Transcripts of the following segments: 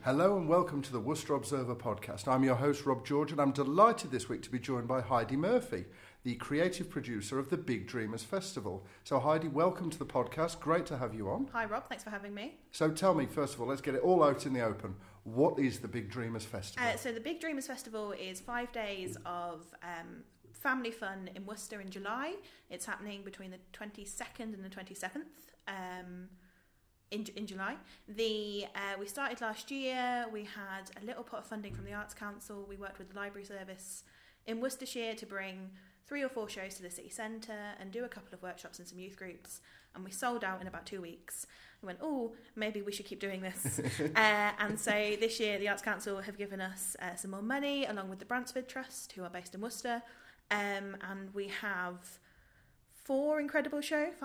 Hello and welcome to the Worcester Observer podcast. I'm your host Rob George and I'm delighted this week to be joined by Heidi Murphy, the creative producer of the Big Dreamers Festival. So Heidi, welcome to the podcast. Great to have you on. Hi Rob, thanks for having me. So tell me, first of all, let's get it all out in the open. What is the Big Dreamers Festival? So the Big Dreamers Festival is 5 days of family fun in Worcester in July. It's happening between the 22nd and the 27th. In July. We started last year. We had a little pot of funding from the Arts Council. We worked with the Library Service in Worcestershire to bring 3 or 4 shows to the city centre and do a couple of workshops and some youth groups. And we sold out in about 2 weeks. We went, maybe we should keep doing this. And so this year the Arts Council have given us some more money along with the Bransford Trust, who are based in Worcester. And we have 5 incredible shows.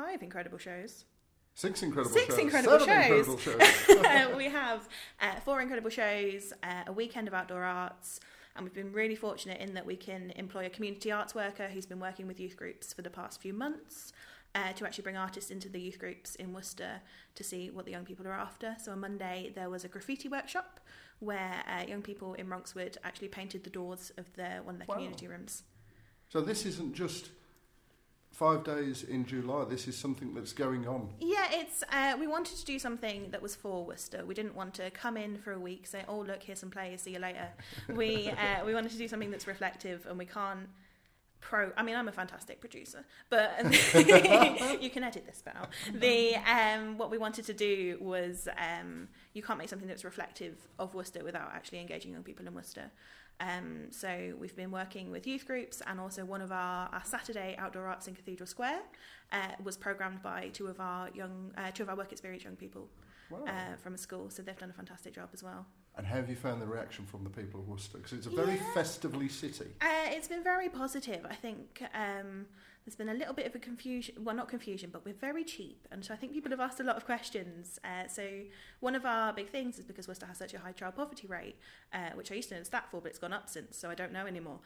6 incredible Six shows. incredible 7 shows. incredible shows. We have 4 incredible shows, a weekend of outdoor arts, and we've been really fortunate in that we can employ a community arts worker who's been working with youth groups for the past few months to actually bring artists into the youth groups in Worcester to see what the young people are after. So on Monday there was a graffiti workshop where young people in Ronkswood actually painted the doors of one of their community rooms. So this isn't just 5 days in July, this is something that's going on. Yeah, it's we wanted to do something that was for Worcester. We didn't want to come in for a week, say, oh look, here's some plays, see you later. We wanted to do something that's reflective, and we can't I'm a fantastic producer, but you can edit this bit out. What we wanted to do was you can't make something that's reflective of Worcester without actually engaging young people in Worcester. So we've been working with youth groups, and also one of our Saturday outdoor arts in Cathedral Square was programmed by two of our work experience young people from a school. So they've done a fantastic job as well. And how have you found the reaction from the people of Worcester? Because it's a very festively city. It's been very positive. I think there's been a little bit of a confusion. Well, not confusion, but we're very cheap. And so I think people have asked a lot of questions. So one of our big things is because Worcester has such a high child poverty rate, which I used to know the stat for, but it's gone up since, so I don't know anymore,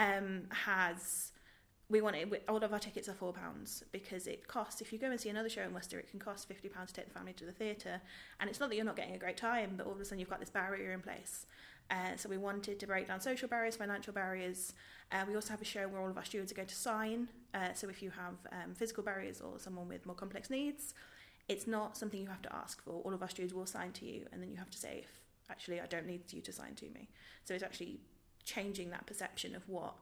all of our tickets are £4 because it costs, if you go and see another show in Worcester, it can cost £50 to take the family to the theatre, and it's not that you're not getting a great time, but all of a sudden you've got this barrier in place. So we wanted to break down social barriers, financial barriers. We also have a show where all of our stewards are going to sign, so if you have physical barriers or someone with more complex needs, it's not something you have to ask for. All of our stewards will sign to you, and then you have to say, if actually I don't need you to sign to me. So it's actually changing that perception of what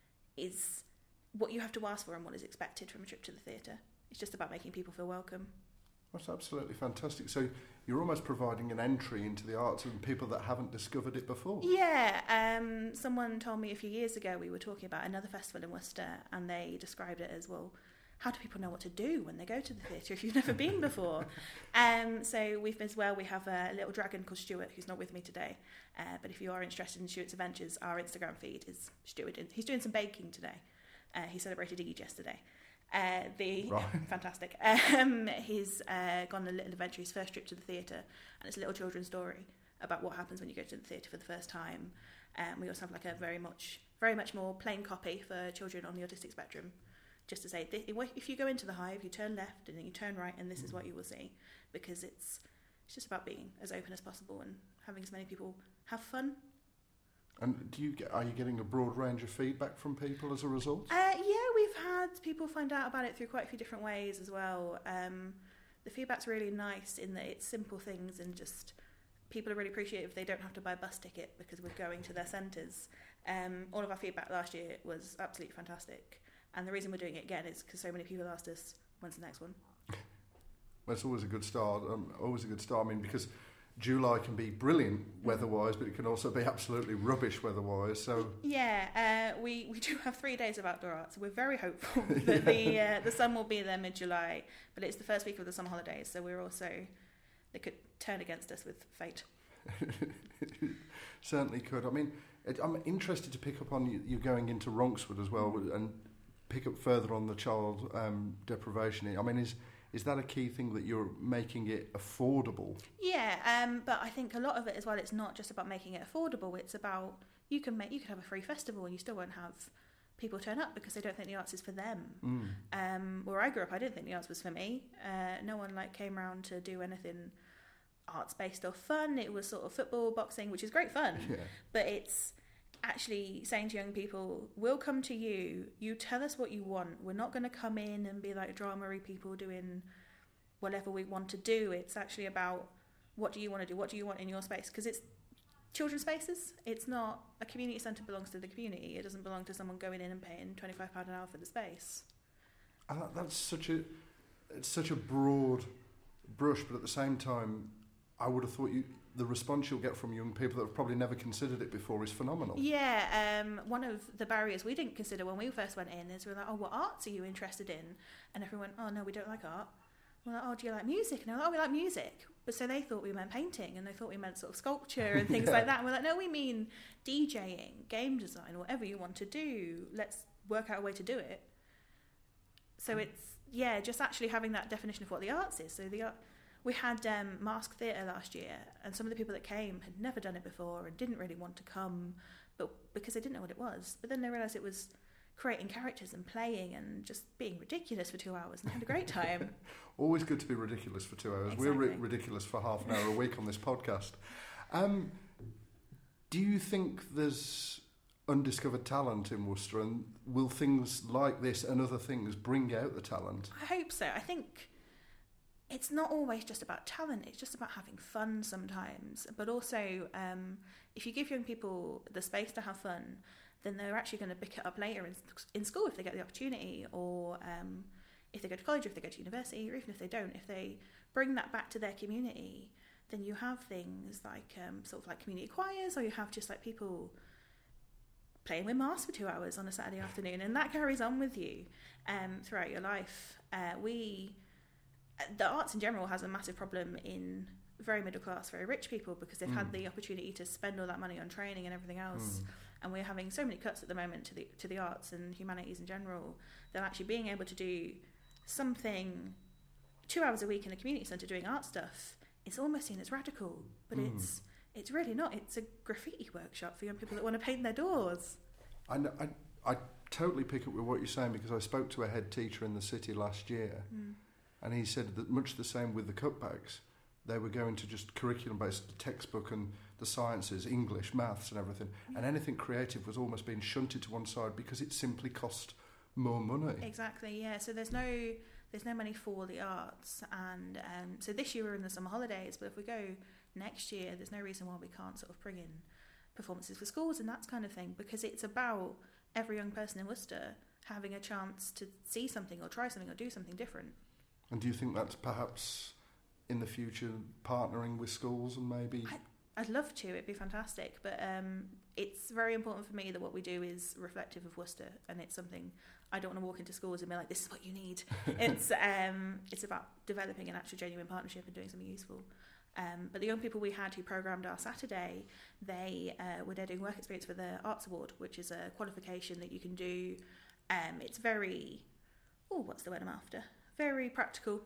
you have to ask for and what is expected from a trip to the theatre. It's just about making people feel welcome. That's absolutely fantastic. So you're almost providing an entry into the arts and people that haven't discovered it before. Yeah, someone told me a few years ago we were talking about another festival in Worcester, and they described it as, well, how do people know what to do when they go to the theatre if you've never been before? So we have a little dragon called Stuart, who's not with me today. But if you are interested in Stuart's adventures, our Instagram feed is Stuart. He's doing some baking today. He celebrated Eid yesterday. Fantastic. He's gone on a little adventure, his first trip to the theatre, and it's a little children's story about what happens when you go to the theatre for the first time. We also have like a very much more plain copy for children on the autistic spectrum, just to say, if you go into the Hive, you turn left and then you turn right, and this is what you will see, because it's just about being as open as possible and having as many people have fun. And are you getting a broad range of feedback from people as a result? Yeah, we've had people find out about it through quite a few different ways as well. The feedback's really nice in that it's simple things, and just people are really appreciative if they don't have to buy a bus ticket because we're going to their centres. All of our feedback last year was absolutely fantastic, and the reason we're doing it again is because so many people asked us, when's the next one? Well, it's always a good start. I mean, because July can be brilliant weather-wise, but it can also be absolutely rubbish weather-wise. So yeah, we do have 3 days of outdoor art, so we're very hopeful that the sun will be there mid-July. But it's the first week of the summer holidays, so they could turn against us with fate. Certainly could. I mean, I'm interested to pick up on you going into Ronkswood as well, and pick up further on the child deprivation. I mean, is that a key thing, that you're making it affordable? Yeah, but I think a lot of it as well, it's not just about making it affordable, it's about you could have a free festival and you still won't have people turn up because they don't think the arts is for them. Where I grew up, I didn't think the arts was for me. No one came around to do anything arts-based or fun. It was sort of football, boxing, which is great fun. Yeah. But it's actually saying to young people, we'll come to you, you tell us what you want. We're not going to come in and be like drama-y people doing whatever we want to do. It's actually about, what do you want to do? What do you want in your space? Because it's children's spaces. It's not, a community centre belongs to the community. It doesn't belong to someone going in and paying £25 an hour for the space. And that's such a broad brush, but at the same time, I would have thought the response you'll get from young people that have probably never considered it before is phenomenal. Yeah, one of the barriers we didn't consider when we first went in is we're like, oh, what arts are you interested in? And everyone went, oh, no, we don't like art. We're like, oh, do you like music? And they're like, oh, we like music. But so they thought we meant painting, and they thought we meant sort of sculpture and things like that. And we're like, no, we mean DJing, game design, whatever you want to do. Let's work out a way to do it. So it's, just actually having that definition of what the arts is. So we had Mask Theatre last year, and some of the people that came had never done it before and didn't really want to come, but because they didn't know what it was. But then they realised it was creating characters and playing and just being ridiculous for 2 hours, and they had a great time. Always good to be ridiculous for 2 hours. Exactly. We're ridiculous for half an hour a week on this podcast. Do you think there's undiscovered talent in Worcester, and will things like this and other things bring out the talent? I hope so. I think it's not always just about talent, it's just about having fun sometimes. But also, if you give young people the space to have fun, then they're actually going to pick it up later in school if they get the opportunity, or if they go to college, or if they go to university, or even if they don't. If they bring that back to their community, then you have things like sort of like community choirs, or you have just like people playing with masks for 2 hours on a Saturday afternoon, and that carries on with you throughout your life. The arts in general has a massive problem in very middle class, very rich people, because they've had the opportunity to spend all that money on training and everything else. And we're having so many cuts at the moment to the arts and humanities in general, that actually being able to do something 2 hours a week in a community centre doing art stuff, it's almost seen as radical, but it's really not. It's a graffiti workshop for young people that want to paint their doors. I totally pick up with what you're saying, because I spoke to a head teacher in the city last year, and he said that much the same with the cutbacks. They were going to just curriculum-based textbook and the sciences, English, maths and everything, and anything creative was almost being shunted to one side because it simply cost more money. Exactly, yeah. So there's no money for the arts, and so this year we're in the summer holidays, but if we go next year, there's no reason why we can't sort of bring in performances for schools and that kind of thing, because it's about every young person in Worcester having a chance to see something or try something or do something different. And do you think that's perhaps in the future partnering with schools and maybe... I'd love to, it'd be fantastic, but it's very important for me that what we do is reflective of Worcester, and it's something I don't want to walk into schools and be like, this is what you need. It's about developing an actual genuine partnership and doing something useful. But the young people we had who programmed our Saturday, they were there doing work experience for the Arts Award, which is a qualification that you can do. It's very, what's the word I'm after? Very practical.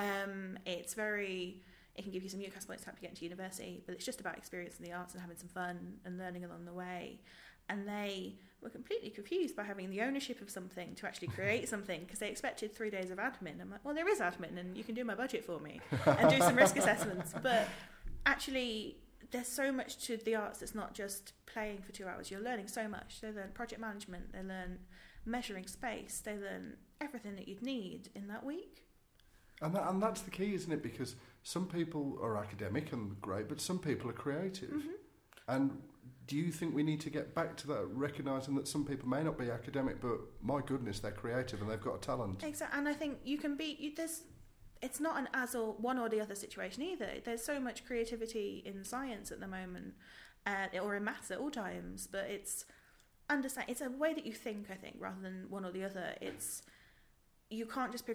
It can give you some UCAS points to help you get into university, but it's just about experiencing the arts and having some fun and learning along the way. And they were completely confused by having the ownership of something to actually create something, because they expected 3 days of admin. I'm like, well, there is admin, and you can do my budget for me and do some risk assessments. But actually, there's so much to the arts that's not just playing for 2 hours. You're learning so much. They learn project management, they learn measuring space, they learn everything that you'd need in that week. And that's the key, isn't it? Because some people are academic and great, but some people are creative. Mm-hmm. And do you think we need to get back to that, recognising that some people may not be academic, but my goodness, they're creative and they've got a talent? Exactly. And I think you can be... It's not an as or one or the other situation either. There's so much creativity in science at the moment, or in maths at all times, but it's a way that you think, I think, rather than one or the other. You can't just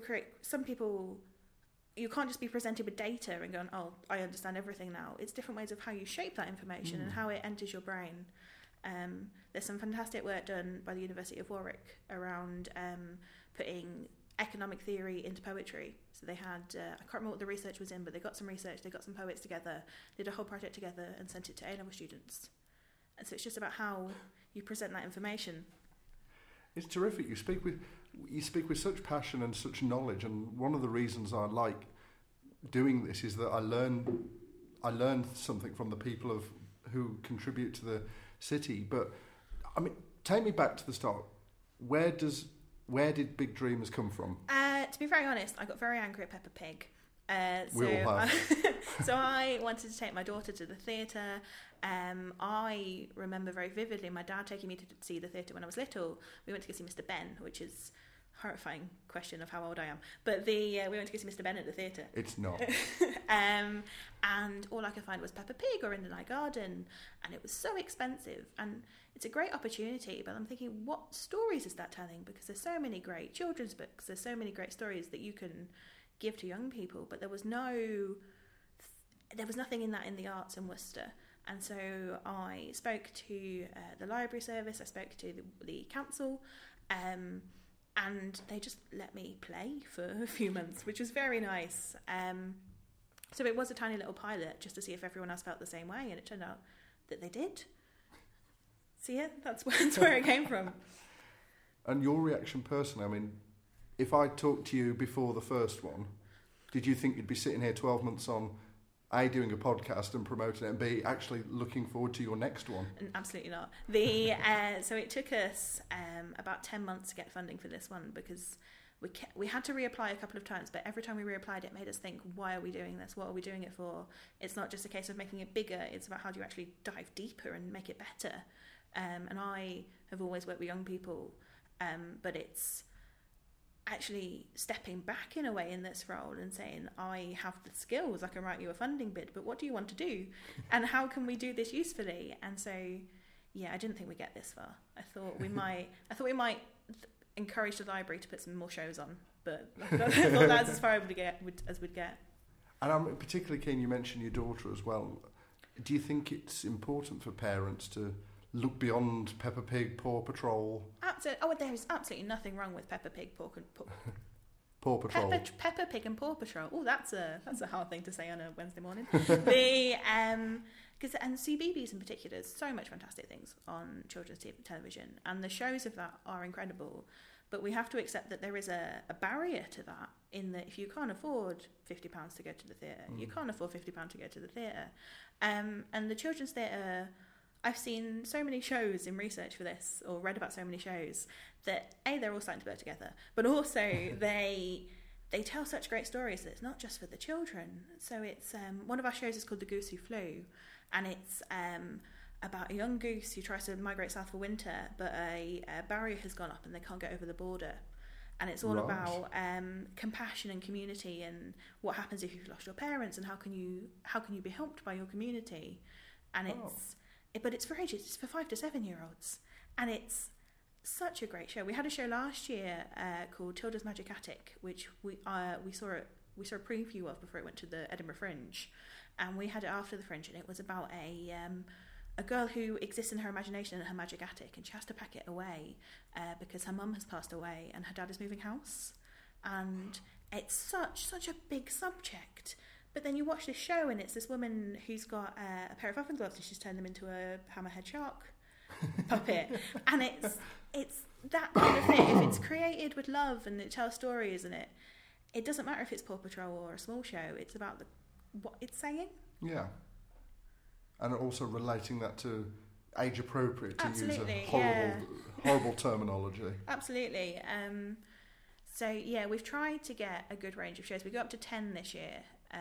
you can't just be presented with data and going, oh, I understand everything now. It's different ways of how you shape that information and how it enters your brain. There's some fantastic work done by the University of Warwick around putting economic theory into poetry. So they had, I can't remember what the research was in, but they got some research, they got some poets together, did a whole project together and sent it to A-level students. And so it's just about how you present that information. It's terrific. You speak with such passion and such knowledge, and one of the reasons I like doing this is that I learn I learned something from the people who contribute to the city. But I mean, take me back to the start. Where did Big Dreamers come from? To be very honest, I got very angry at Peppa Pig. We all have. So I wanted to take my daughter to the theatre. I remember very vividly my dad taking me to see the theatre when I was little. We went to go see Mr. Ben, which is a horrifying question of how old I am. But we went to go see Mr. Ben at the theatre. It's not. And all I could find was Peppa Pig or In the Night Garden, and it was so expensive. And it's a great opportunity, but I'm thinking, what stories is that telling? Because there's so many great children's books, there's so many great stories that you can give to young people, but there was nothing in that in the arts in Worcester. And so I spoke to the library service, I spoke to the council, and they just let me play for a few months, which was very nice. So it was a tiny little pilot just to see if everyone else felt the same way, and it turned out that they did. So yeah, that's where it came from. And your reaction personally, I mean, if I talked to you before the first one, did you think you'd be sitting here 12 months on, A, doing a podcast and promoting it, and B, actually looking forward to your next one? Absolutely not. So it took us about 10 months to get funding for this one, because we had to reapply a couple of times, but every time we reapplied, it made us think, why are we doing this? What are we doing it for? It's not just a case of making it bigger, it's about how do you actually dive deeper and make it better. And I have always worked with young people, but it's actually stepping back in a way in this role and saying, I have the skills, I can write you a funding bid, but what do you want to do? And how can we do this usefully? And so, yeah, I didn't think we'd get this far. I thought we might encourage the library to put some more shows on, but I thought that's as far as we'd get. And I'm particularly keen, you mentioned your daughter as well. Do you think it's important for parents to look beyond Peppa Pig, Paw Patrol? Absolutely. Oh, there is absolutely nothing wrong with Peppa Pig, Paw Patrol. Peppa Pig and Paw Patrol. Oh, that's a hard thing to say on a Wednesday morning. And CBeebies in particular, there's so much fantastic things on children's television, and the shows of that are incredible. But we have to accept that there is a barrier to that, in that if you can't afford £50 to go to the theatre, you can't afford £50 to go to the theatre. And the children's theatre, I've seen so many shows in research for this, or read about so many shows, that A, they're all starting to blur together, but also they tell such great stories that it's not just for the children. So it's one of our shows is called The Goose Who Flew, and it's about a young goose who tries to migrate south for winter, but a barrier has gone up and they can't get over the border. And it's all about compassion and community, and what happens if you've lost your parents, and how can you be helped by your community. And but it's for ages. It's for 5 to 7 year olds, and it's such a great show. We had a show last year called Tilda's Magic Attic, which we saw a preview of before it went to the Edinburgh Fringe, and we had it after the Fringe, and it was about a girl who exists in her imagination in her magic attic, and she has to pack it away because her mum has passed away and her dad is moving house, and it's such a big subject. But then you watch this show, and it's this woman who's got a pair of oven gloves, and she's turned them into a hammerhead shark puppet. And it's that kind of thing. If it's created with love and it tells stories, and it doesn't matter if it's Paw Patrol or a small show. It's about what it's saying. Yeah, and also relating that to age appropriate, to Absolutely, use a horrible terminology. Absolutely. So yeah, we've tried to get a good range of shows. We got up to 10 this year.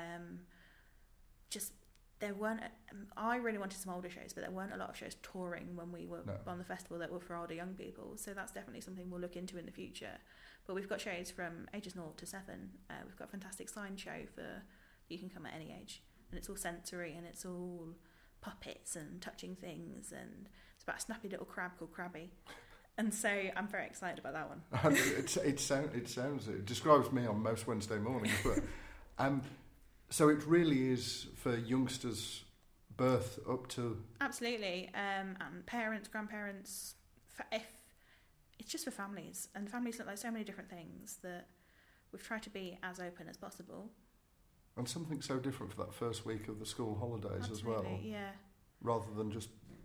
There weren't. I really wanted some older shows, but there weren't a lot of shows touring when we were on the festival that were for older young people. So that's definitely something we'll look into in the future. But we've got shows from ages 0 to 7. We've got a fantastic sign show you can come at any age, and it's all sensory, and it's all puppets and touching things, and it's about a snappy little crab called Krabby. And so I'm very excited about that one. It describes me on most Wednesday mornings, but. So it really is for youngsters, birth up to... Absolutely. And parents, grandparents, it's just for families. And families look like so many different things that we've tried to be as open as possible. And something so different for that first week of the school holidays. Absolutely, as well. Yeah. Rather than just,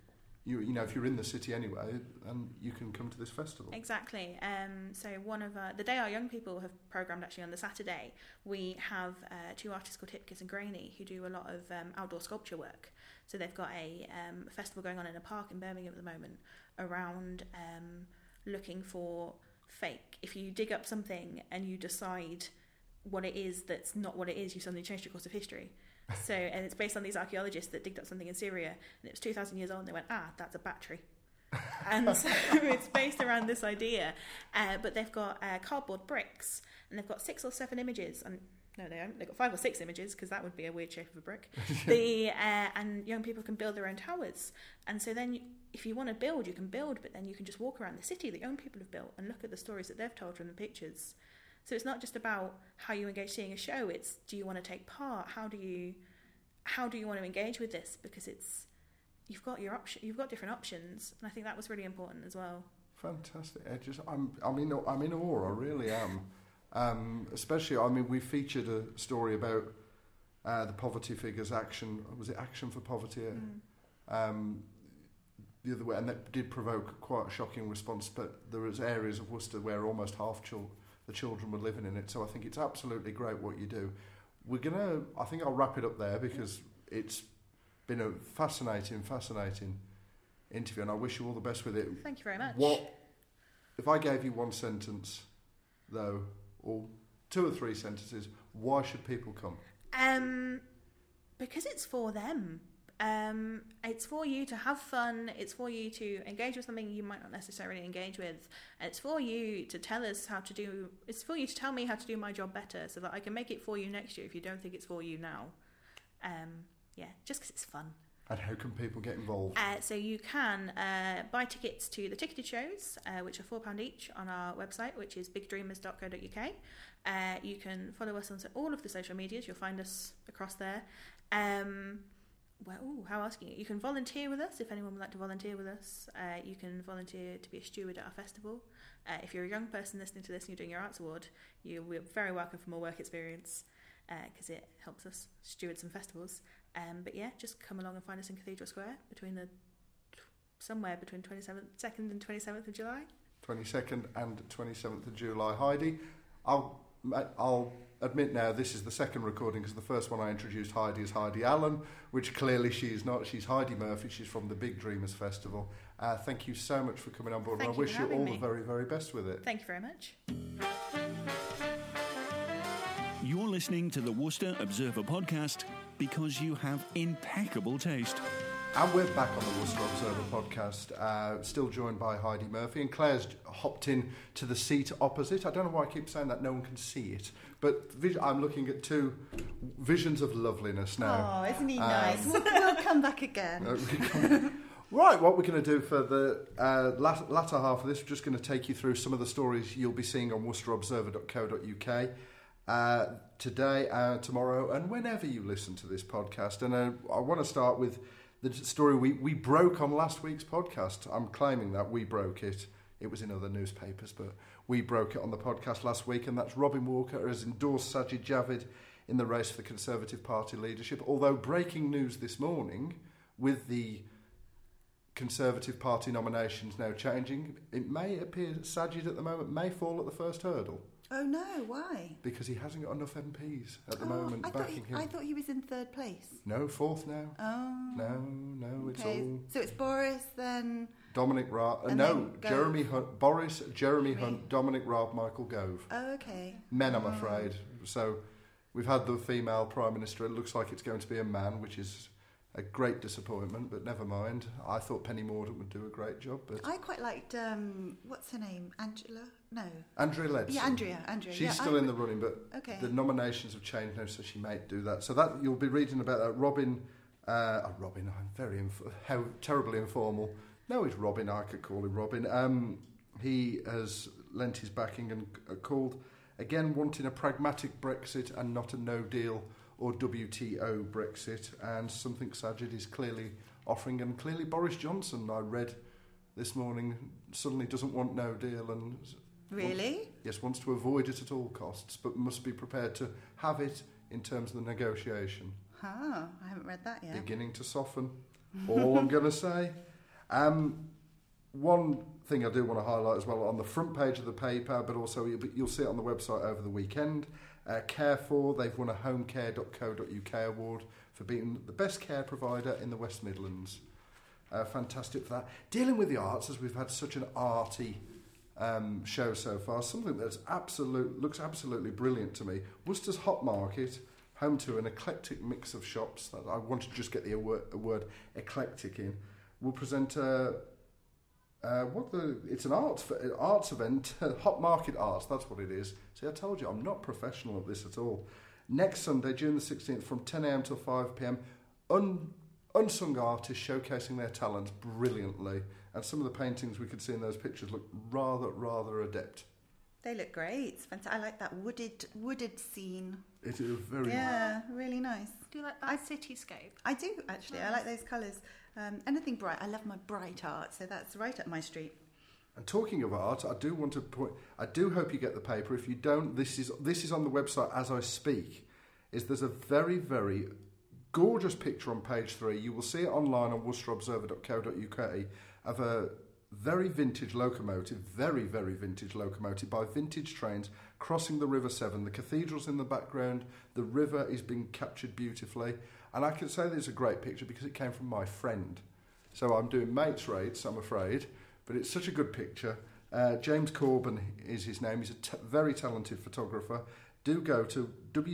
you know, if you're in the city anyway, and you can come to this festival. Exactly. So one of the day our young people have programmed actually on the Saturday, we have two artists called Hipkiss and Graney who do a lot of outdoor sculpture work. So they've got a festival going on in a park in Birmingham at the moment around looking for fake. If you dig up something and you decide what it is that's not what it is, you suddenly change the course of history. So, and it's based on these archaeologists that digged up something in Syria, and it was 2,000 years old, and they went, that's a battery. And so it's based around this idea. But they've got cardboard bricks, and they've got 6 or 7 images. And no, they haven't. They've got 5 or 6 images, because that would be a weird shape of a brick. And young people can build their own towers. And so then, if you want to build, you can build, but then you can just walk around the city that young people have built and look at the stories that they've told from the pictures. So it's not just about how you engage seeing a show, it's do you want to take part? How do you want to engage with this? Because you've got different options, and I think that was really important as well. Fantastic. I'm in awe, I really am. Especially, I mean, we featured a story about the poverty figures action. Was it Action for Poverty? The other way, and that did provoke quite a shocking response, but there was areas of Worcester where almost half the children were living in it, so I think it's absolutely great what you do. I think I'll wrap it up there, because it's been a fascinating interview, and I wish you all the best with it. Thank you very much. If I gave you one sentence, though, or 2 or 3 sentences, why should people come? Because it's for them. It's for you to have fun. It's for you to engage with something you might not necessarily engage with. It's for you to tell us how to do. It's for you to tell me how to do my job better, so that I can make it for you next year if you don't think it's for you now. Just because it's fun. And how can people get involved? So you can buy tickets to the ticketed shows, which are £4 each, on our website, which is bigdreamers.co.uk. You can follow us on all of the social medias. You'll find us across there. How else can you? You can volunteer with us if anyone would like to volunteer with us. You can volunteer to be a steward at our festival. If you're a young person listening to this and you're doing your arts award, we're very welcome for more work experience, because it helps us steward some festivals. Just come along and find us in Cathedral Square somewhere between 2nd and 27th of July. 22nd and 27th of July. Heidi, I'll admit now this is the second recording, because the first one I introduced Heidi as Heidi Allen, which clearly she's not. She's Heidi Murphy. She's from the Big Dreamers Festival. Thank you so much for coming on board, and I wish you all the very, very best with it. Thank you very much. You're listening to the Worcester Observer podcast because you have impeccable taste. And we're back on the Worcester Observer podcast, still joined by Heidi Murphy, and Claire's hopped in to the seat opposite. I don't know why I keep saying that, no one can see it, but I'm looking at 2 visions of loveliness now. Oh, isn't he nice? We'll come back again. Right, what we're going to do for the latter half of this, we're just going to take you through some of the stories you'll be seeing on worcesterobserver.co.uk today, tomorrow, and whenever you listen to this podcast. And I want to start with the story we broke on last week's podcast. I'm claiming that we broke it. It was in other newspapers, but we broke it on the podcast last week, and that's Robin Walker has endorsed Sajid Javid in the race for the Conservative Party leadership. Although breaking news this morning, with the Conservative Party nominations now changing, it may appear Sajid at the moment may fall at the first hurdle. Oh no, why? Because he hasn't got enough MPs at the moment backing him. I thought he was in 3rd place. No, 4th now. Oh. No, it's all... So it's Boris, then... Dominic Raab... Jeremy Hunt. Boris, Jeremy Hunt, Dominic Raab, Michael Gove. Oh, okay. Men, I'm afraid. So we've had the female Prime Minister. It looks like it's going to be a man, which is a great disappointment, but never mind. I thought Penny Mordaunt would do a great job, but... I quite liked, what's her name? Angela? No. Andrea Leadsom. Yeah, Andrea. She's still in the running, but the nominations have changed now, so she may do that. So that you'll be reading about that. Robin, I'm very how terribly informal. No, it's Robin. I could call him Robin. He has lent his backing and called, again, wanting a pragmatic Brexit and not a no-deal or WTO Brexit, and something Sajid is clearly offering, and clearly Boris Johnson, I read this morning, suddenly doesn't want no deal and... Really? Wants to avoid it at all costs, but must be prepared to have it in terms of the negotiation. I haven't read that yet. Beginning to soften, all I'm going to say. One thing I do want to highlight as well, on the front page of the paper, but also you'll see it on the website over the weekend, Care4, they've won a homecare.co.uk award for being the best care provider in the West Midlands. Fantastic for that. Dealing with the arts, as we've had such an arty show so far, something that's looks absolutely brilliant to me. Worcester's Hot Market, home to an eclectic mix of shops, that I want to just get the word eclectic in, will present it's an arts event, Hot Market Arts, that's what it is. See, I told you, I'm not professional at this at all. Next Sunday, June the 16th, from 10 a.m. till 5 p.m, unsung artists showcasing their talents brilliantly. And some of the paintings we could see in those pictures look rather adept. They look great. It's fantastic. I like that wooded scene. It is very really nice. Do you like that cityscape? I do, actually. Nice. I like those colours. Anything bright. I love my bright art, so that's right up my street. And talking of art, I do want to point. I do hope you get the paper. If you don't, this is on the website as I speak. There's a very gorgeous picture on page 3. You will see it online on worcesterobserver.co.uk of a very vintage locomotive, very vintage locomotive by Vintage Trains crossing the River Severn. The cathedral's in the background. The river is being captured beautifully. And I can say this is a great picture because it came from my friend. So I'm doing mates rates, I'm afraid, but it's such a good picture. James Corbin is his name. He's a very talented photographer. Do go to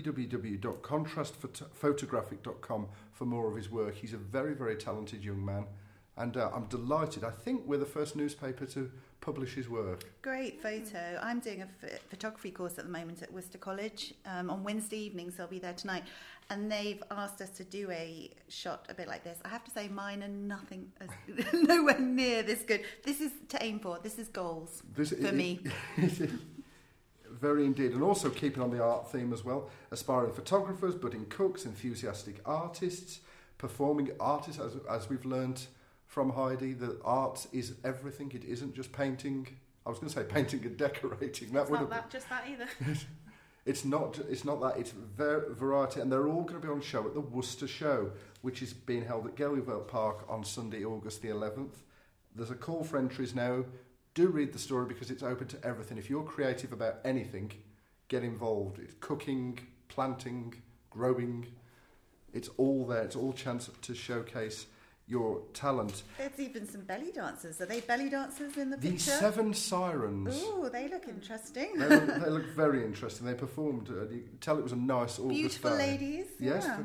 www.contrastphotographic.com for more of his work. He's a very talented young man. And I'm delighted. I think we're the first newspaper to publish his work. Great photo. I'm doing a photography course at the moment at Worcester College. On Wednesday evenings, I'll be there tonight. And they've asked us to do a shot a bit like this. I have to say mine are nowhere near this good. This is to aim for. This is goals for me. Very indeed. And also keeping on the art theme as well. Aspiring photographers, budding cooks, enthusiastic artists, performing artists, as we've learnt from Heidi, that art is everything. It isn't just painting. I was going to say painting and decorating. It's not just that either. It's not that. It's variety, and they're all going to be on show at the Worcester Show, which is being held at Gellyville Park on Sunday, August the 11th. There's a call for entries now. Do read the story because it's open to everything. If you're creative about anything, get involved. It's cooking, planting, growing. It's all there. It's all chance to showcase your talent. There's even some belly dancers. Are they belly dancers in the picture? The 7 Sirens. Ooh, they look interesting. They look very interesting. They performed. You could tell it was a nice August Beautiful day. ladies. Yes. Yeah.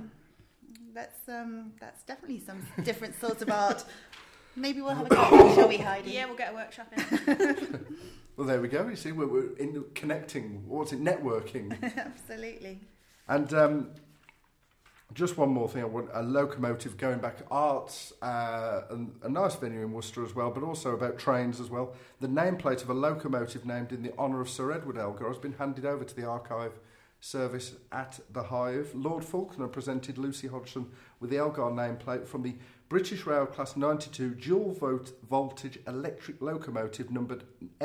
That's definitely some different sort of art. Maybe we'll have a go, shall we, Heidi? Yeah, we'll get a workshop in. Well, there we go. You see, we're in connecting. What's it? Networking. Absolutely. And just one more thing. I want a locomotive going back. Arts, and a nice venue in Worcester as well, but also about trains as well. The nameplate of a locomotive named in the honour of Sir Edward Elgar has been handed over to the archive service at the Hive. Lord Falkner presented Lucy Hodgson with the Elgar nameplate from the British Rail Class 92 dual voltage electric locomotive numbered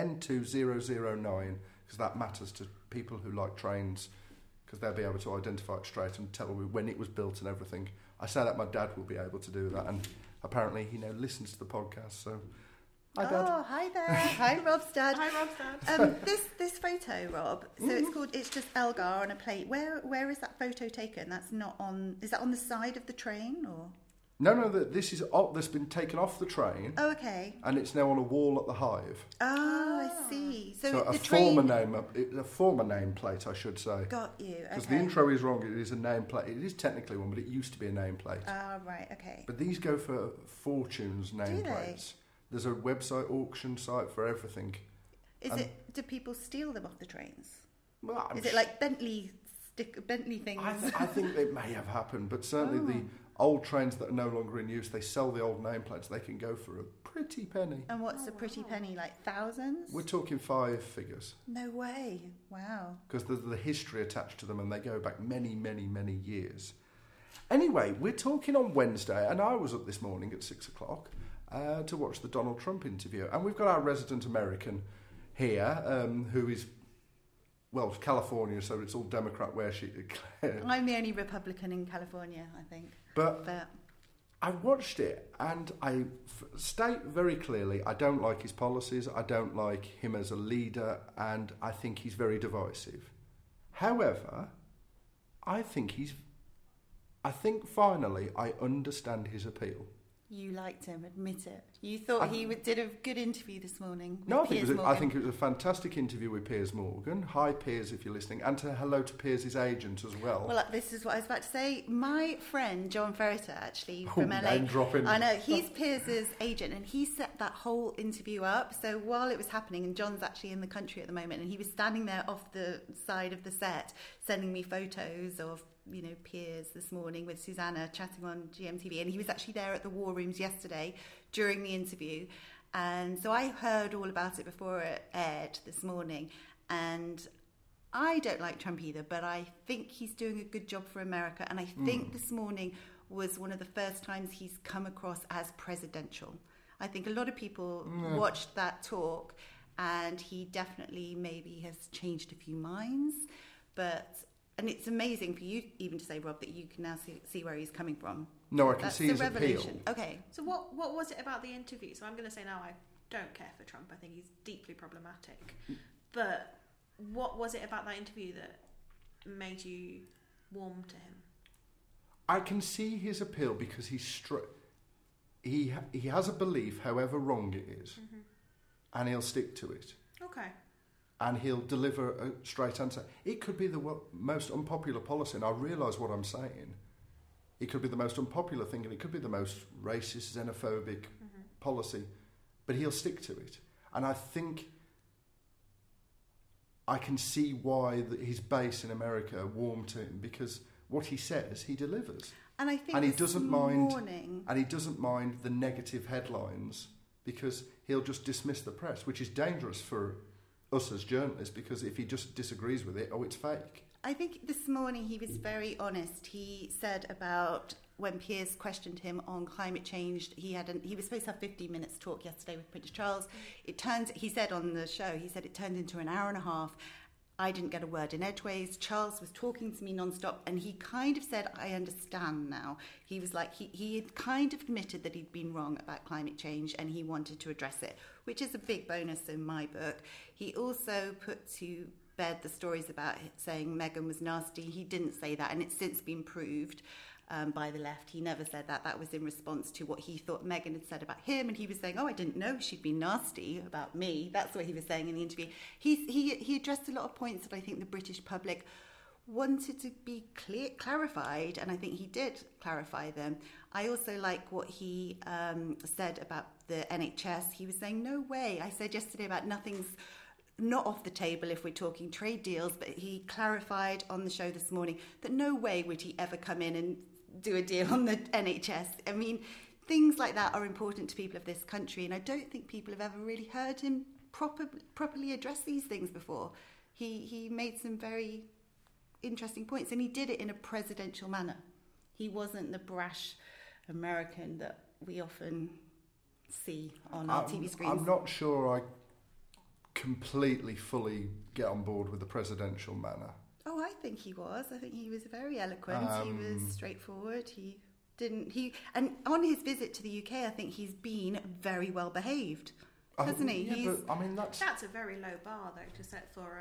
N2009, because that matters to people who like trains, because they'll be able to identify it straight and tell when it was built and everything. I say that my dad will be able to do that, and apparently he now listens to the podcast, so hi, Dad. Oh, hi there. Hi, Rob's dad. Hi, Rob's dad. This photo, Rob, so it's just Elgar on a plate. Where is that photo taken? That's not on, is that on the side of the train, or? No, this is that's been taken off the train. Oh, okay. And it's now on a wall at the Hive. Oh, I see. So a the former train... former nameplate, I should say. Got you, okay. Because the intro is wrong, it is a nameplate. It is technically one, but it used to be a nameplate. Oh, right, okay. But these go for fortunes, nameplates. There's a website, auction site for everything. Do people steal them off the trains? Well, is it like Bentley things? I think it may have happened, but certainly the old trains that are no longer in use, they sell the old nameplates. They can go for a pretty penny. And what's a pretty penny? Like thousands? We're talking 5 figures. No way. Wow. Because there's the history attached to them, and they go back many years. Anyway, we're talking on Wednesday, and I was up this morning at 6 o'clock to watch the Donald Trump interview. And we've got our resident American here, who is, well, California, so it's all Democrat where she... I'm the only Republican in California, I think. But I watched it and I state very clearly I don't like his policies, I don't like him as a leader, and I think he's very divisive. However, I think finally I understand his appeal. You liked him, admit it. You thought he did a good interview this morning. No, I think it was a fantastic interview with Piers Morgan. Hi, Piers, if you're listening, and hello to Piers' agent as well. Well, this is what I was about to say. My friend John Ferreter, actually from LA, name dropping. I know he's Piers' agent, and he set that whole interview up. So while it was happening, and John's actually in the country at the moment, and he was standing there off the side of the set, sending me photos of Piers this morning with Susanna chatting on GMTV, and he was actually there at the War Rooms yesterday during the interview, and so I heard all about it before it aired this morning. And I don't like Trump either, but I think he's doing a good job for America, and I think this morning was one of the first times he's come across as presidential. I think a lot of people watched that talk, and he definitely maybe has changed a few minds, and it's amazing for you even to say, Rob, that you can now see where he's coming from. No, I can see his appeal. Okay. So what was it about the interview? So I'm going to say now I don't care for Trump. I think he's deeply problematic. But what was it about that interview that made you warm to him? I can see his appeal because he has a belief, however wrong it is, and he'll stick to it. Okay. And he'll deliver a straight answer. It could be the most unpopular policy, and I realise what I'm saying. It could be the most unpopular thing, and it could be the most racist, xenophobic policy, but he'll stick to it. And I think I can see why his base in America warmed to him, because what he says, he delivers. And I think he doesn't mind the negative headlines, because he'll just dismiss the press, which is dangerous for us as journalists, because if he just disagrees with it, it's fake. I think this morning he was very honest. He said about when Piers questioned him on climate change, he was supposed to have 15 minutes talk yesterday with Prince Charles. He said on the show, it turned into an hour and a half. I didn't get a word in edgeways. Charles was talking to me nonstop, and he kind of said, I understand now. He was like, he had kind of admitted that he'd been wrong about climate change, and he wanted to address it, which is a big bonus in my book. He also put to bed the stories about saying Meghan was nasty. He didn't say that, and it's since been proved by the left. He never said that. That was in response to what he thought Meghan had said about him, and he was saying, I didn't know she'd been nasty about me. That's what he was saying in the interview. He addressed a lot of points that I think the British public wanted to be clarified, and I think he did clarify them. I also like what he said about the NHS. He was saying, no way. I said yesterday about nothing's not off the table if we're talking trade deals, but he clarified on the show this morning that no way would he ever come in and do a deal on the NHS. I mean, things like that are important to people of this country, and I don't think people have ever really heard him properly address these things before. He made some very interesting points, and he did it in a presidential manner. He wasn't the brash American that we often see on our TV screens. I'm not sure I completely, fully get on board with the presidential manner. Oh, I think he was. I think he was very eloquent. He was straightforward. And on his visit to the UK, I think he's been very well behaved, hasn't he? Yeah, but I mean that's a very low bar though to set for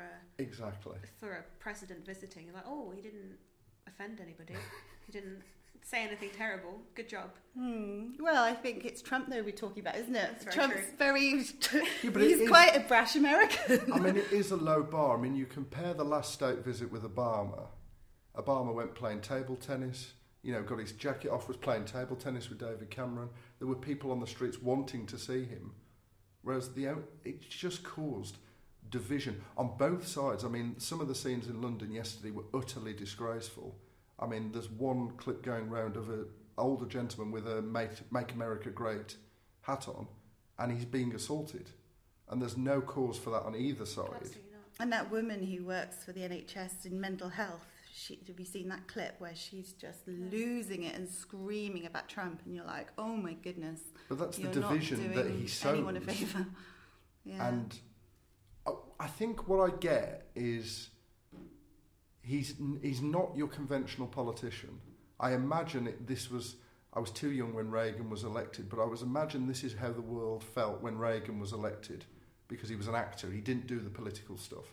a president visiting. Like, he didn't offend anybody. He didn't say anything terrible. Good job. Well, I think it's Trump though we're talking about, isn't it? That's Trump's very he's quite a brash American. I mean, it is a low bar. I mean, you compare the last state visit with Obama. Obama went playing table tennis, got his jacket off, was playing table tennis with David Cameron. There were people on the streets wanting to see him. Whereas it just caused division on both sides. I mean, some of the scenes in London yesterday were utterly disgraceful. I mean, there's one clip going round of an older gentleman with a Make America Great hat on, and he's being assaulted. And there's no cause for that on either side. Absolutely not. And that woman who works for the NHS in mental health, have you seen that clip where she's just losing it and screaming about Trump, and you're like, oh my goodness. But that's the division that he sows. Anyone a favour. Yeah. And I think what I get is he's not your conventional politician. I imagine I was too young when Reagan was elected, but I was imagine this is how the world felt when Reagan was elected, because he was an actor. He didn't do the political stuff.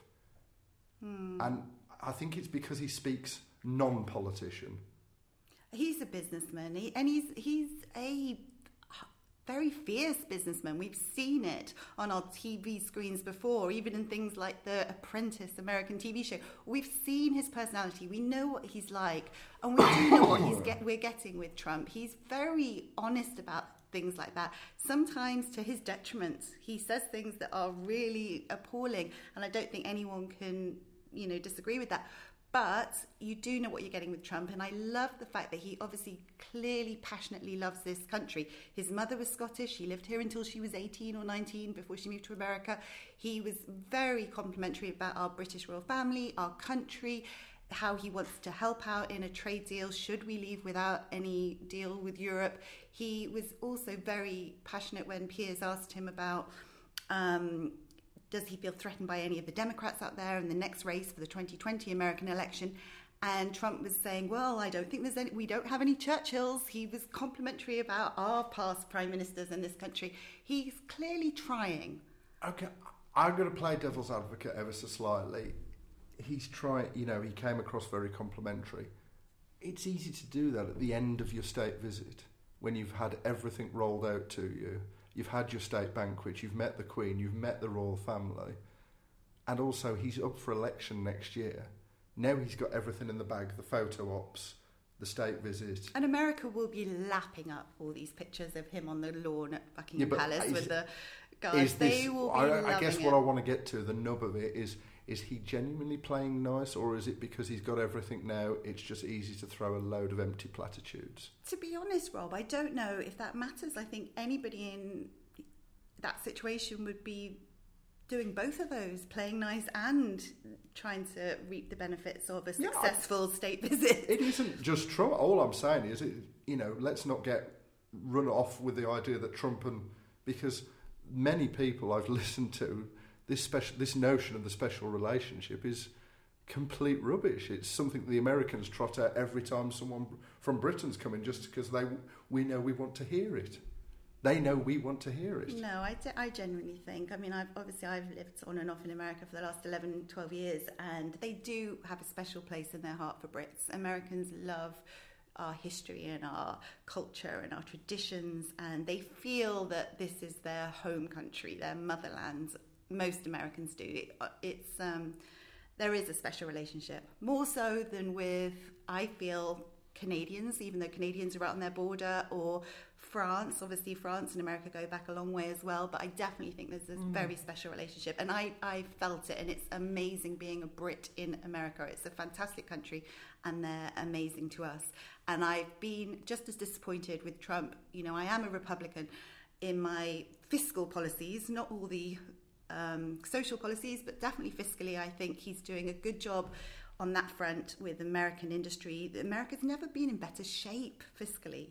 And I think it's because he speaks non-politician. He's a businessman, he's a very fierce businessman. We've seen it on our TV screens before, even in things like The Apprentice, American TV show. We've seen his personality. We know what he's like, and we do know what we're getting with Trump. He's very honest about things like that. Sometimes to his detriment, he says things that are really appalling, and I don't think anyone can, disagree with that. But you do know what you're getting with Trump, and I love the fact that he obviously clearly, passionately loves this country. His mother was Scottish. She lived here until she was 18 or 19 before she moved to America. He was very complimentary about our British royal family, our country, how he wants to help out in a trade deal should we leave without any deal with Europe. He was also very passionate when Piers asked him about does he feel threatened by any of the Democrats out there in the next race for the 2020 American election? And Trump was saying, well, I don't think we don't have any Churchills. He was complimentary about our past prime ministers in this country. He's clearly trying. Okay, I'm going to play devil's advocate ever so slightly. He's trying, he came across very complimentary. It's easy to do that at the end of your state visit, when you've had everything rolled out to you. You've had your state banquet, you've met the Queen, you've met the royal family. And also, he's up for election next year. Now he's got everything in the bag, the photo ops, the state visit. And America will be lapping up all these pictures of him on the lawn at Buckingham Palace with the guys. They will be loving I guess it. what I want to get to, the nub of it, is he genuinely playing nice, or is it because he's got everything now, it's just easy to throw a load of empty platitudes? To be honest, Rob, I don't know if that matters. I think anybody in that situation would be doing both of those, playing nice and trying to reap the benefits of a successful state visit. It isn't just Trump. All I'm saying is, let's not get run off with the idea that Trump because many people I've listened to, this notion of the special relationship is complete rubbish. It's something the Americans trot out every time someone from Britain's coming, just because we know we want to hear it. They know we want to hear it. No, I genuinely think. I mean, I've lived on and off in America for the last 11, 12 years, and they do have a special place in their heart for Brits. Americans love our history and our culture and our traditions, and they feel that this is their home country, their motherland. Most Americans do. There is a special relationship, more so than with, I feel, Canadians, even though Canadians are right on their border, or France. Obviously, France and America go back a long way as well, but I definitely think there's this very special relationship, and I felt it, and it's amazing being a Brit in America. It's a fantastic country, and they're amazing to us. And I've been just as disappointed with Trump. I am a Republican in my fiscal policies, not all the social policies, but definitely fiscally. I think he's doing a good job on that front with American industry. America's never been in better shape fiscally.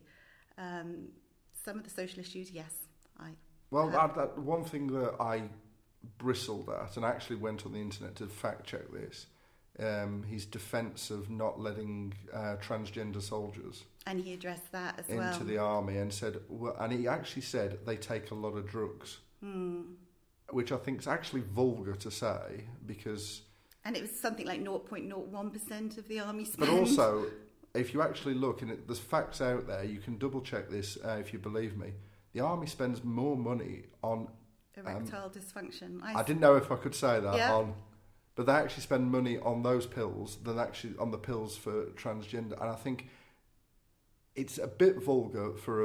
Some of the social issues, yes. That one thing that I bristled at, and actually went on the internet to fact check this, his defence of not letting transgender soldiers, and he addressed that as well, into the army, and said, and he actually said they take a lot of drugs, which I think is actually vulgar to say, because. And it was something like 0.01% of the army spend. But also, if you actually look, and there's facts out there, you can double check this if you believe me. The army spends more money on erectile dysfunction. I didn't know if I could say that but they actually spend money on those pills than actually on the pills for transgender. And I think it's a bit vulgar for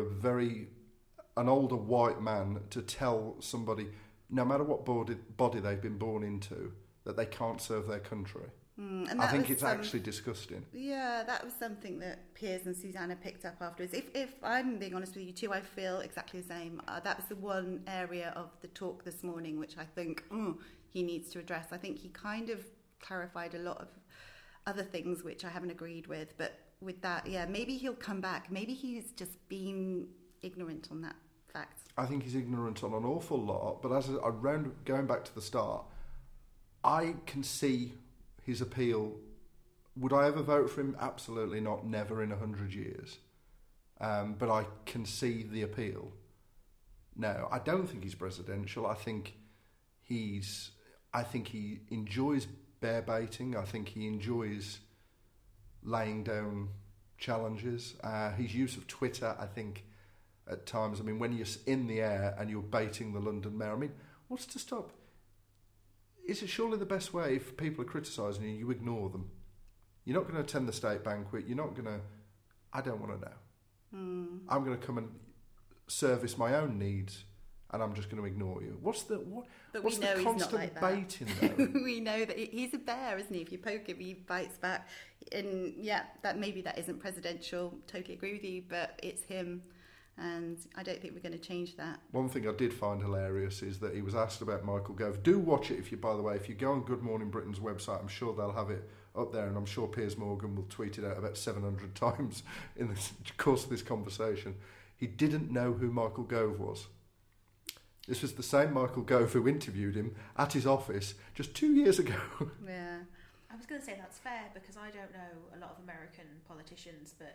an older white man to tell somebody, no matter what body they've been born into, that they can't serve their country. And I think it's actually disgusting. Yeah, that was something that Piers and Susanna picked up afterwards. If I'm being honest with you too, I feel exactly the same. That was the one area of the talk this morning which I think he needs to address. I think he kind of clarified a lot of other things which I haven't agreed with. But with that, maybe he'll come back. Maybe he's just been ignorant on that fact. I think he's ignorant on an awful lot. But going back to the start, I can see his appeal. Would I ever vote for him? Absolutely not. Never in 100 years. but I can see the appeal. No, I don't think he's presidential. I think he enjoys bear baiting. I think he enjoys laying down challenges. His use of Twitter, I think, at times, I mean, when you're in the air and you're baiting the London mayor, I mean, what's to stop? Is it surely the best way if people are criticising you, you ignore them? You're not going to attend the state banquet. You're not going to... I don't want to know. I'm going to come and service my own needs, and I'm just going to ignore you. What's the constant baiting, though? We know that he's a bear, isn't he? If you poke him, he bites back. And yeah, that isn't presidential. Totally agree with you, but it's him. And I don't think we're going to change that. One thing I did find hilarious is that he was asked about Michael Gove. Do watch it, if you go on Good Morning Britain's website, I'm sure they'll have it up there, and I'm sure Piers Morgan will tweet it out about 700 times in the course of this conversation. He didn't know who Michael Gove was. This was the same Michael Gove who interviewed him at his office just 2 years ago. Yeah. I was going to say that's fair because I don't know a lot of American politicians, but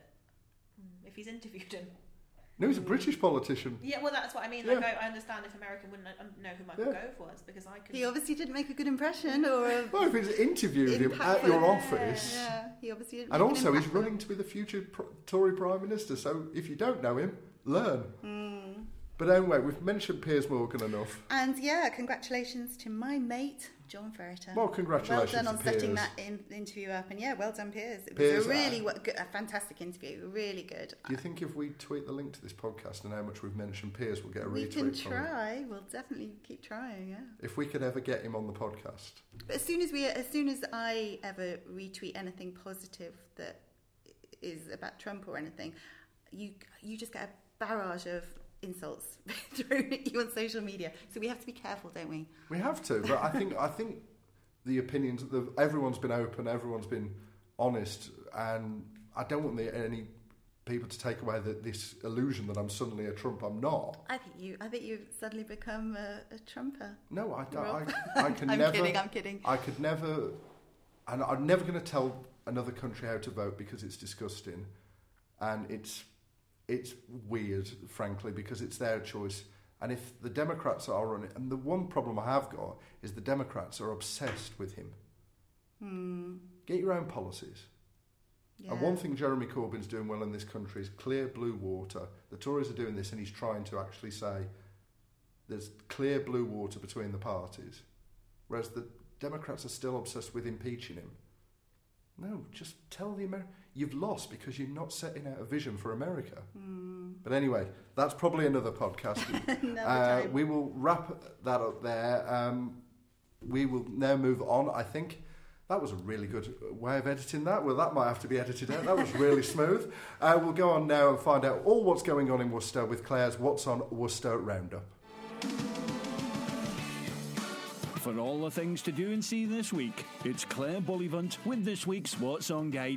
if he's interviewed him... No, he's a British politician. Yeah, well, that's what I mean. Like, I understand if American wouldn't know who Michael Gove was, because I could. He obviously didn't make a good impression, or well, if he's interviewed him at your office, he obviously didn't. And also, he's running to be the future Tory Prime Minister. So, if you don't know him, learn. But anyway, we've mentioned Piers Morgan enough. And congratulations to my mate, John Ferreter. Well, congratulations well done on to Piers. Setting that interview up. And well done, Piers. It was a fantastic interview, really good. Do you think if we tweet the link to this podcast and how much we've mentioned Piers, we'll get a retweet? We can try. We'll definitely keep trying, yeah. If we could ever get him on the podcast. But as soon as I ever retweet anything positive that is about Trump or anything, you just get a barrage of insults thrown at you on social media. So we have to be careful, don't we? We have to, but I think the opinions, everyone's been open, everyone's been honest, and I don't want any people to take away this illusion that I'm suddenly a Trump. I'm not. I think you've suddenly become a Trumper. No, I can I'm never. I'm kidding. I could never, and I'm never going to tell another country how to vote because it's disgusting, and it's weird, frankly, because it's their choice. And if the Democrats are running, and the one problem I have got is the Democrats are obsessed with him. Get your own policies. Yeah. And one thing Jeremy Corbyn's doing well in this country is clear blue water. The Tories are doing this, and he's trying to actually say there's clear blue water between the parties, whereas the Democrats are still obsessed with impeaching him. No, just tell the Americans. You've lost because you're not setting out a vision for America. But anyway, that's probably another podcast. Another time. We will wrap that up there. We will now move on. I think that was a really good way of editing that. Well, that might have to be edited out. That was really smooth. We'll go on now and find out all what's going on in Worcester with Claire's What's on Worcester Roundup. For all the things to do and see this week, it's Claire Bullivant with this week's What's On Guide.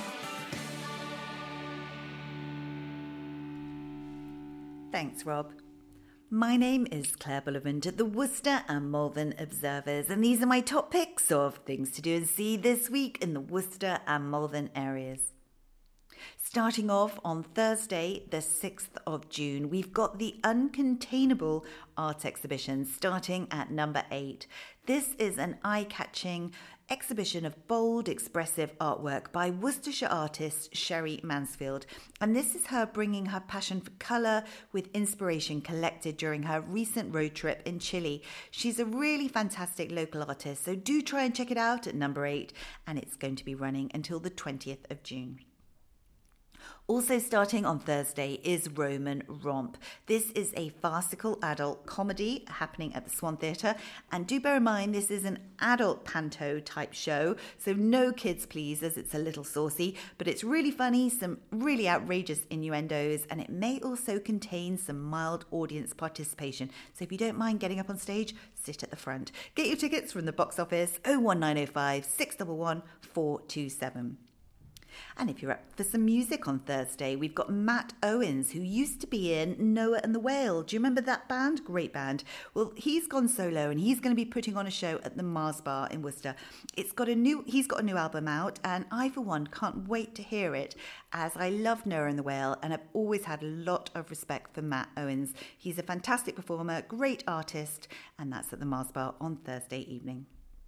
Thanks, Rob. My name is Claire Bullivant at the Worcester and Malvern Observers, and these are my top picks of things to do and see this week in the Worcester and Malvern areas. Starting off on Thursday, the 6th of June, we've got the Uncontainable Art Exhibition starting at number 8. This is an eye-catching exhibition of bold, expressive artwork by Worcestershire artist Sherry Mansfield. And this is her bringing her passion for colour with inspiration collected during her recent road trip in Chile. She's a really fantastic local artist, so do try and check it out at number 8, and it's going to be running until the 20th of June. Also starting on Thursday is Roman Romp. This is a farcical adult comedy happening at the Swan Theatre. And do bear in mind, this is an adult panto type show, so no kids please, as it's a little saucy. But it's really funny, some really outrageous innuendos, and it may also contain some mild audience participation. So if you don't mind getting up on stage, sit at the front. Get your tickets from the box office 01905 611 427. And if you're up for some music on Thursday, we've got Matt Owens, who used to be in Noah and the Whale. Do you remember that band? Great band. Well, he's gone solo and he's going to be putting on a show at the Mars Bar in Worcester. He's got a new album out, and I, for one, can't wait to hear it, as I love Noah and the Whale and I've always had a lot of respect for Matt Owens. He's a fantastic performer, great artist, and that's at the Mars Bar on Thursday evening.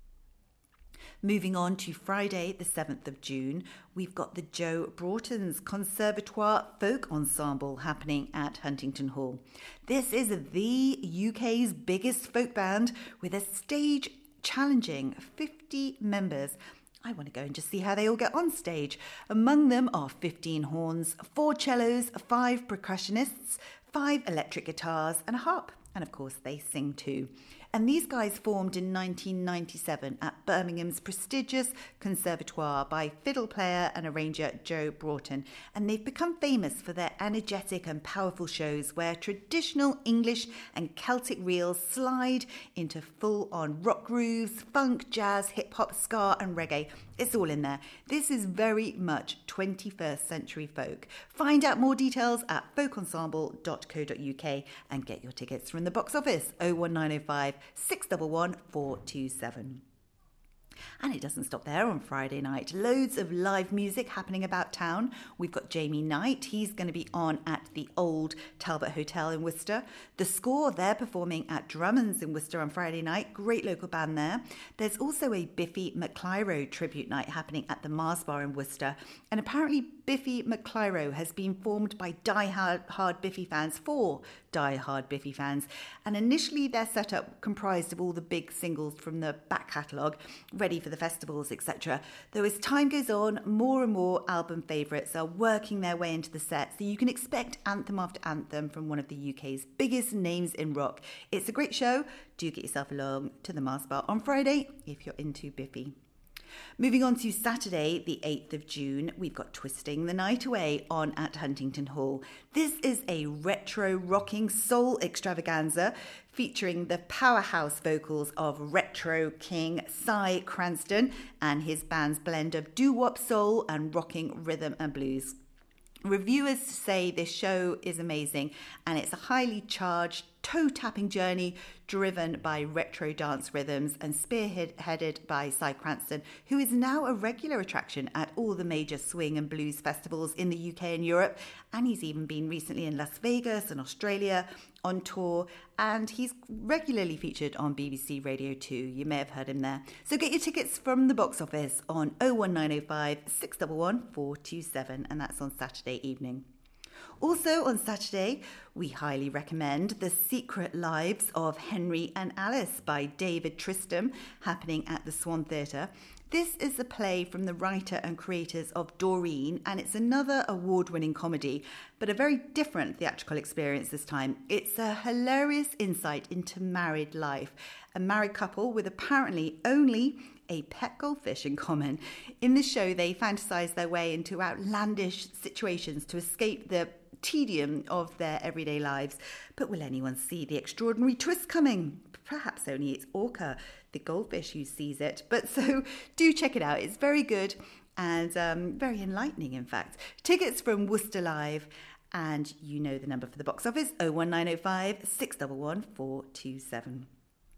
Moving on to Friday, the 7th of June, we've got the Joe Broughton's Conservatoire Folk Ensemble happening at Huntington Hall. This is the UK's biggest folk band with a stage challenging 50 members. I want to go and just see how they all get on stage. Among them are 15 horns, 4 cellos, 5 percussionists, 5 electric guitars and a harp. And of course, they sing too. And these guys formed in 1997 at Birmingham's prestigious Conservatoire by fiddle player and arranger Joe Broughton. And they've become famous for their energetic and powerful shows where traditional English and Celtic reels slide into full-on rock grooves, funk, jazz, hip-hop, ska and reggae. It's all in there. This is very much 21st century folk. Find out more details at folkensemble.co.uk and get your tickets from the box office 01905 611 427. And it doesn't stop there on Friday night. Loads of live music happening about town. We've got Jamie Knight. He's going to be on at the Old Talbot Hotel in Worcester. The Score, they're performing at Drummond's in Worcester on Friday night. Great local band there. There's also a Biffy Clyro tribute night happening at the Mars Bar in Worcester. And apparently Biffy Clyro has been formed by die-hard Biffy fans for die-hard Biffy fans. And initially their setup comprised of all the big singles from the back catalogue, ready for the festivals, etc. Though as time goes on, more and more album favourites are working their way into the set, so you can expect anthem after anthem from one of the UK's biggest names in rock. It's a great show. Do get yourself along to the Mars Bar on Friday if you're into Biffy. Moving on to Saturday, the 8th of June, we've got Twisting the Night Away on at Huntington Hall. This is a retro rocking soul extravaganza featuring the powerhouse vocals of retro king Cy Cranston and his band's blend of doo-wop soul and rocking rhythm and blues. Reviewers say this show is amazing and it's a highly charged, toe-tapping journey driven by retro dance rhythms and spearheaded by Cy Cranston, who is now a regular attraction at all the major swing and blues festivals in the UK and Europe. And he's even been recently in Las Vegas and Australia on tour, and he's regularly featured on BBC Radio 2. You may have heard him there. So get your tickets from the box office on 01905 611 427, and that's on Saturday evening. Also on Saturday, we highly recommend The Secret Lives of Henry and Alice by David Tristram, happening at the Swan Theatre. This is a play from the writer and creators of Doreen, and it's another award-winning comedy, but a very different theatrical experience this time. It's a hilarious insight into married life. A married couple with apparently only a pet goldfish in common. In the show, they fantasize their way into outlandish situations to escape the tedium of their everyday lives. But will anyone see the extraordinary twist coming? Perhaps only it's Orca, the goldfish, who sees it. But so do check it out. It's very good and very enlightening, in fact. Tickets from Worcester Live, and you know the number for the box office, 01905 611 427.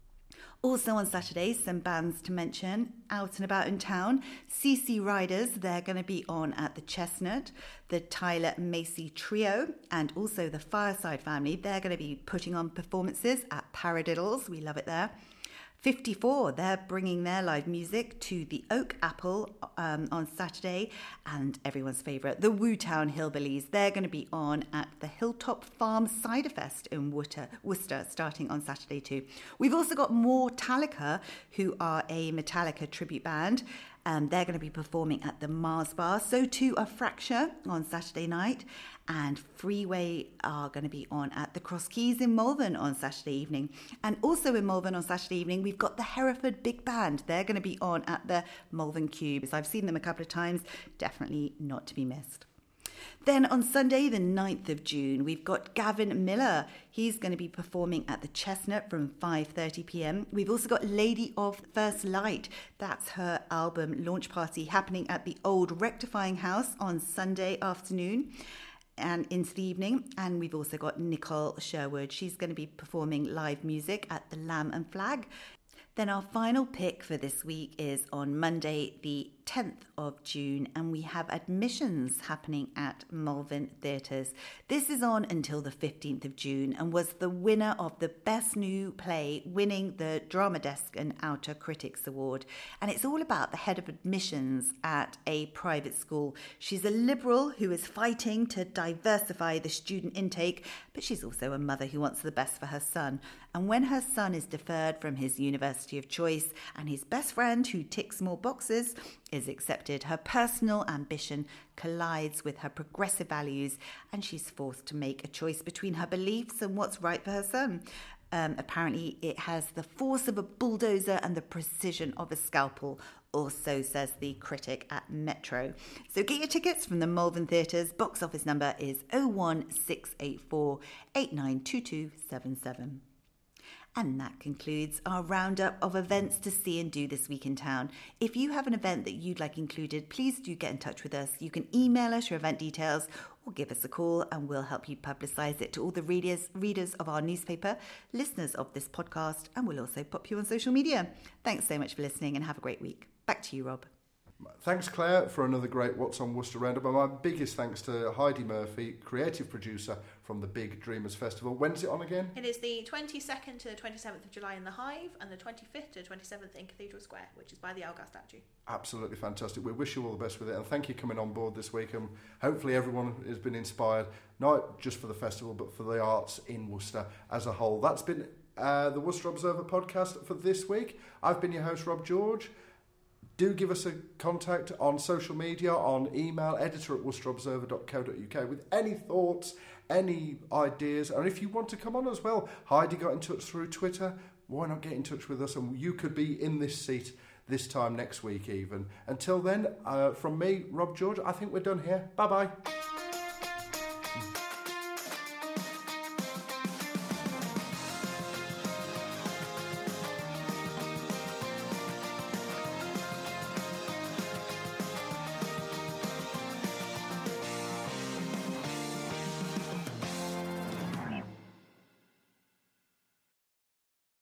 Also on Saturday, some bands to mention out and about in town. CC Riders, they're going to be on at the Chestnut. The Tyler Macy Trio and also the Fireside Family, they're going to be putting on performances at Paradiddles. We love it there. 54, they're bringing their live music to the Oak Apple on Saturday, and everyone's favourite, the Wootown Hillbillies. They're going to be on at the Hilltop Farm Cider Fest in Worcester, starting on Saturday too. We've also got Mortalica, who are a Metallica tribute band. They're going to be performing at the Mars Bar. So too are Fracture on Saturday night. And Freeway are going to be on at the Cross Keys in Malvern on Saturday evening. And also in Malvern on Saturday evening, we've got the Hereford Big Band. They're going to be on at the Malvern Cubes. I've seen them a couple of times. Definitely not to be missed. Then on Sunday, the 9th of June, we've got Gavin Miller. He's going to be performing at the Chestnut from 5:30 p.m. We've also got Lady of First Light. That's her album launch party happening at the Old Rectifying House on Sunday afternoon and into the evening. And we've also got Nicole Sherwood. She's going to be performing live music at the Lamb and Flag. Then our final pick for this week is on Monday, the 10th of June, and we have admissions happening at Malvern Theatres. This is on until the 15th of June and was the winner of the Best New Play, winning the Drama Desk and Outer Critics Award. And it's all about the head of admissions at a private school. She's a liberal who is fighting to diversify the student intake, but she's also a mother who wants the best for her son. And when her son is deferred from his university of choice and his best friend, who ticks more boxes, is accepted, her personal ambition collides with her progressive values and she's forced to make a choice between her beliefs and what's right for her son. Apparently it has the force of a bulldozer and the precision of a scalpel, or so says the critic at Metro. So get your tickets from the Malvern Theatres. Box office number is 01684 892277. And that concludes our roundup of events to see and do this week in town. If you have an event that you'd like included, please do get in touch with us. You can email us your event details or give us a call and we'll help you publicise it to all the readers of our newspaper, listeners of this podcast, and we'll also pop you on social media. Thanks so much for listening and have a great week. Back to you, Rob. Thanks, Claire, for another great What's on Worcester Roundup. And my biggest thanks to Heidi Murphy, creative producer from the Big Dreamers Festival. When's it on again? It is the 22nd to the 27th of July in the Hive and the 25th to the 27th in Cathedral Square, which is by the Elgar statue. Absolutely fantastic. We wish you all the best with it, and thank you for coming on board this week. And hopefully everyone has been inspired, not just for the festival, but for the arts in Worcester as a whole. That's been the Worcester Observer podcast for this week. I've been your host, Rob George. Do give us a contact on social media, on email, editor@worcesterobserver.co.uk with any thoughts, any ideas. And if you want to come on as well, Heidi got in touch through Twitter. Why not get in touch with us? And you could be in this seat this time next week even. Until then, from me, Rob George, I think we're done here. Bye-bye.